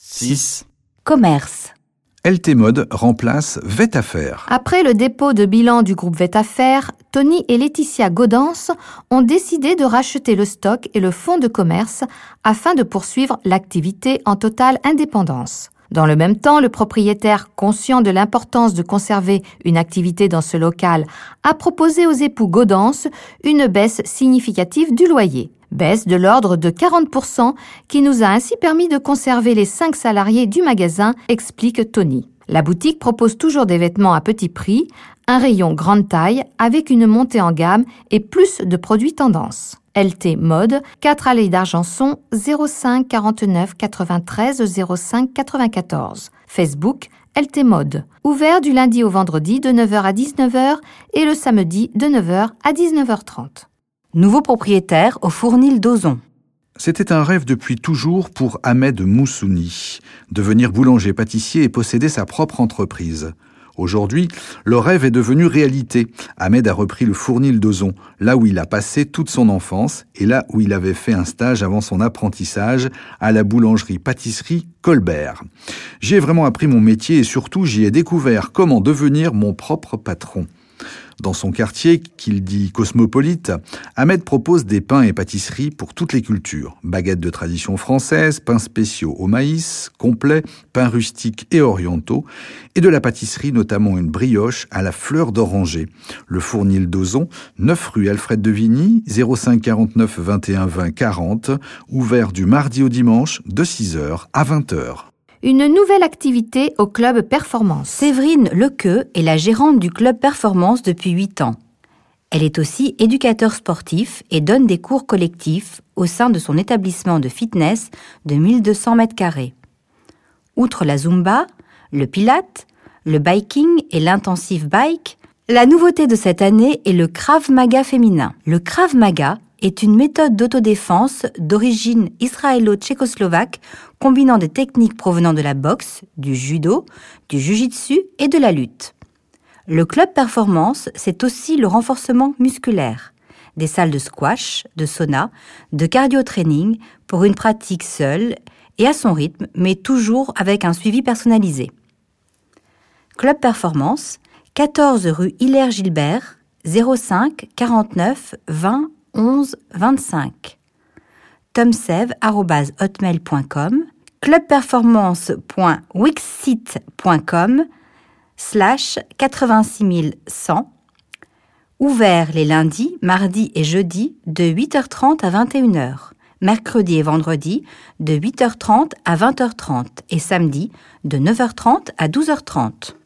6. Commerce. LT Mode remplace VetAffaires. Après le dépôt de bilan du groupe VetAffaires, Tony et Laetitia Gaudens ont décidé de racheter le stock et le fonds de commerce afin de poursuivre l'activité en totale indépendance. Dans le même temps, le propriétaire, conscient de l'importance de conserver une activité dans ce local, a proposé aux époux Gaudens une baisse significative du loyer. Baisse de l'ordre de 40% qui nous a ainsi permis de conserver les 5 salariés du magasin, explique Tony. La boutique propose toujours des vêtements à petit prix, un rayon grande taille avec une montée en gamme et plus de produits tendance. LT Mode, 4 allées d'Argenson, 05 49 93 05 94. Facebook, LT Mode. Ouvert du lundi au vendredi de 9h à 19h et le samedi de 9h à 19h30. Nouveau propriétaire au Fournil d'Ozon. C'était un rêve depuis toujours pour Ahmed Moussouni, devenir boulanger-pâtissier et posséder sa propre entreprise. Aujourd'hui, le rêve est devenu réalité. Ahmed a repris le Fournil d'Ozon, là où il a passé toute son enfance et là où il avait fait un stage avant son apprentissage à la boulangerie-pâtisserie Colbert. J'y ai vraiment appris mon métier et surtout j'y ai découvert comment devenir mon propre patron. Dans son quartier, qu'il dit cosmopolite, Ahmed propose des pains et pâtisseries pour toutes les cultures. Baguettes de tradition française, pains spéciaux au maïs, complets, pains rustiques et orientaux, et de la pâtisserie, notamment une brioche à la fleur d'oranger. Le Fournil d'Ozon, 9 rue Alfred de Vigny, 05 49 21 20 40, ouvert du mardi au dimanche de 6h à 20h. Une nouvelle activité au Club Performance. Séverine Lequeux est la gérante du Club Performance depuis 8 ans. Elle est aussi éducateur sportif et donne des cours collectifs au sein de son établissement de fitness de 1200 m². Outre la Zumba, le Pilate, le biking et l'intensif bike, la nouveauté de cette année est le Krav Maga féminin. Le Krav Maga est une méthode d'autodéfense d'origine israélo-tchécoslovaque combinant des techniques provenant de la boxe, du judo, du jiu-jitsu et de la lutte. Le Club Performance, c'est aussi le renforcement musculaire, des salles de squash, de sauna, de cardio-training pour une pratique seule et à son rythme, mais toujours avec un suivi personnalisé. Club Performance, 14 rue Hilaire-Gilbert, 05 49 20 11 25. tomsev@hotmail.com, clubperformance.wixsite.com/86100, ouvert les lundis, mardis et jeudis de 8h30 à 21h, mercredi et vendredi de 8h30 à 20h30 et samedi de 9h30 à 12h30.